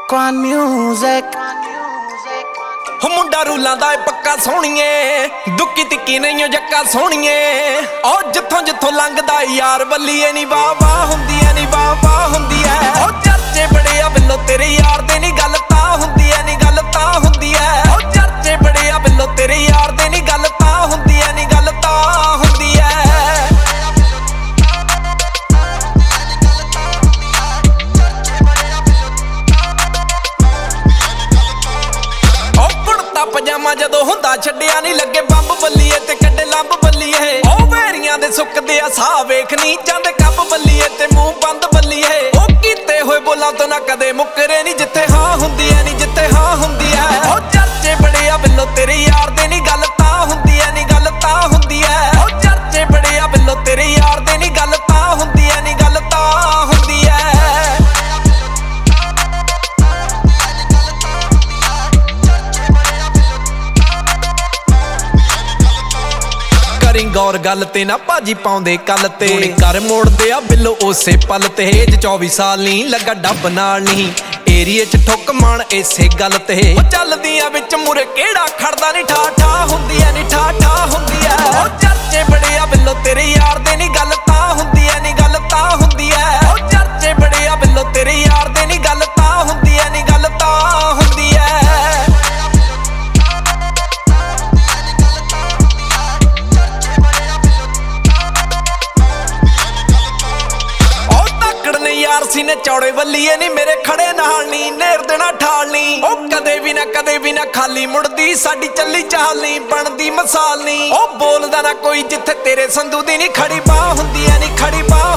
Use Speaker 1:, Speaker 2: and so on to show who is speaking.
Speaker 1: Quan Music।
Speaker 2: ਹੋ ਮੁੰਡਾ ਰੂਲਾਂ ਦਾ ਏ ਪੱਕਾ ਸੋਹਣੀਏ, ਦੁੱਕੀ ਤਿੱਕੀ ਨਹੀਂ ਓ ਜੱਕਾ ਸੋਹਣੀਏ। ਓ ਜਿੱਥੋਂ ਜਿੱਥੋਂ ਲੰਘਦਾ ਯਾਰ ਬੱਲੀਏ ਨੀ ਵਾਹ ਵਾਹ ਹੁੰਦੀ ਐ, ਨੀ ਵਾਹ ਵਾਹ ਹੁੰਦੀ ਐ। ਓ ਚਰਚੇ ਬੜੇ ਆ ਬਿੱਲੋ ਤੇਰੇ ਯਾਰ ਦੇ, ਨੀ ਗੱਲ ਤਾਂ ਹੁੰਦੀ ਐ, ਨੀ ਗੱਲ ਤਾਂ ਹੁੰਦੀ ਐ। ਓ ਚਰਚੇ ਬੜੇ ਆ ਬਿੱਲੋ ਤੇਰੇ ਯਾਰ ਦੇ, ਨੀ ਗੱਲ ਤਾਂ ਹੁੰਦੀ ਐ, ਨੀ ਗੱਲ ਤਾਂ ਹੁੰਦੀ ਐ। ਪਜਾਮਾ ਜਦੋਂ ਹੁੰਦਾ ਛੱਡਿਆ ਨੀ ਲੱਗੇ ਬੰਬ ਬੱਲੀਏ ਤੇ ਕੱਢੇ ਲੰਬ ਬੱਲੀਏ। ਉਹ ਵੈਰੀਆਂ ਦੇ ਸੁੱਕਦੇ ਆ ਸਾਹ ਵੇਖ ਨੀ ਜਾਂਦੇ ਕੱਬ ਬੱਲੀਏ ਤੇ ਮੂੰਹ ਬੰਦ ਬੱਲੀਏ। ਉਹ ਕੀਤੇ ਹੋਏ ਬੋਲਾਂ ਤੋਂ ਨਾ ਕਦੇ ਮੁੱਕਰੇ ਨੀ, ਜਿੱਥੇ ਹਾਂ ਹੁੰਦੀ ਐ ਨੀ ਜਿੱਥੇ ਹਾਂ ਹੁੰਦੀ ਐ। ਉਹ ਚਰਚੇ ਬੜੇ ਆ ਬਿੱਲੋ ਤੇਰੇ ਯਾਰ ਦੇ, ਨੀ ਗੱਲ ਤਾਂ ਹੁੰਦੀ ਐ, ਨੀ ਗੱਲ ਤਾਂ ਹੁੰਦੀ ਐ। ਉਹ ਚਰਚੇ ਬੜੇ ਆ ਬਿੱਲੋ ਤੇਰੇ ਯਾਰ ਦੇ, ਨੀ ਗੱਲ ਤਾਂ ਹੁੰਦੀ ਐ, ਨੀ ਗੱਲ ਤਾਂ ਹੁੰਦੀ ਐ। ਗੌਰ ਗੱਲ ਤੇ ਨਾ ਭਾਜੀ ਪਾਉਂਦੇ ਕੱਲ ਤੇ, ਹੁਣੇ ਕਰ ਮੋੜਦੇ ਆ ਬਿੱਲੋ ਉਸੇ ਪਲ ਤੇ। ਏਜ 24 ਸਾਲ ਨੀ ਲੱਗਾ ਡੱਬ ਨਾਲ ਨੀ, ਏਰੀਏ ਚ ਠੁੱਕ ਮਾਣ ਇਸੇ ਗੱਲ ਤੇ। ਉਹ ਚੱਲਦੀਆਂ ਵਿੱਚ ਮੁਰੇ ਕਿਹੜਾ ਖੜਦਾ ਨੀ, ਠਾ ਠਾ ਹੁੰਦੀ ਐ, ਨੀ ਠਾ ਠਾ ਹੁੰਦੀ ਐ। ਉਹ ਚਰਚੇ ਬੜੇ ਆ ਬਿੱਲੋ ਤੇਰੇ ਯਾਰ ਦੇ, ਨੀ ਗੱਲ ਤਾਂ ਹੁੰਦੀ ਐ, ਨੀ ਗੱਲ ਤਾਂ ਹੁੰਦੀ ਐ। ਉਹ ਚਰਚੇ ਬੜੇ ਆ ਬਿੱਲੋ ਤੇਰੇ ਯਾਰ ਦੇ, ਨੀ ਗੱਲ ਤਾਂ ਹੁੰਦੀ ਐ, ਨੀ ਗੱਲ ਤਾਂ ਹੁੰਦੀ ਐ। ਯਾਰ ਸੀਨੇ ਚੌੜੇ ਬੱਲੀਏ ਨੀ ਮੇਰੇ ਖੜੇ ਨਾਲ ਨੀ, ਨੇਰ ਦੇਣਾ ਠਾਲ ਨੀ। ਉਹ ਕਦੇ ਵੀ ਨਾ ਖਾਲੀ ਮੁੜਦੀ, ਸਾਡੀ ਚੱਲੀ ਚਾਲ ਨੀ ਬਣਦੀ ਮਿਸਾਲ ਨੀ। ਉਹ ਬੋਲਦਾ ਨਾ ਕੋਈ ਜਿੱਥੇ ਤੇਰੇ ਸੰਧੂ ਦੀ ਨੀ ਖੜੀ ਬਾਹ ਹੁੰਦੀ ਐ, ਨੀ ਖੜੀ ਬਾਹ